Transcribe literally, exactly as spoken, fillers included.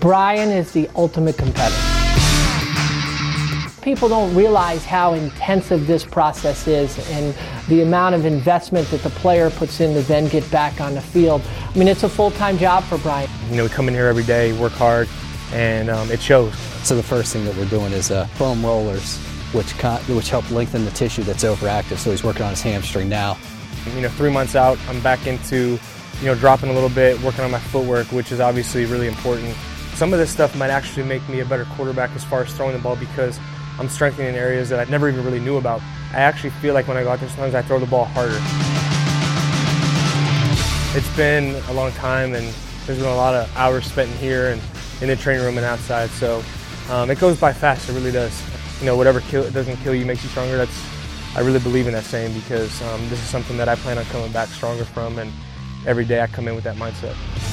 Brian is the ultimate competitor. People don't realize how intensive this process is and the amount of investment that the player puts in to then get back on the field. I mean, it's a full-time job for Brian. You know, we come in here every day, work hard, and um, it shows. So the first thing that we're doing is uh, foam rollers, which, which help lengthen the tissue that's overactive, so he's working on his hamstring now. You know, three months out, I'm back into, you know, dropping a little bit, working on my footwork, which is obviously really important. Some of this stuff might actually make me a better quarterback as far as throwing the ball because I'm strengthening areas that I never even really knew about. I actually feel like when I go out there, sometimes I throw the ball harder. It's been a long time, and there's been a lot of hours spent in here and in the training room and outside, so um, it goes by fast, it really does. You know, whatever kill, doesn't kill you makes you stronger. That's, I really believe in that saying because um, this is something that I plan on coming back stronger from, and every day I come in with that mindset.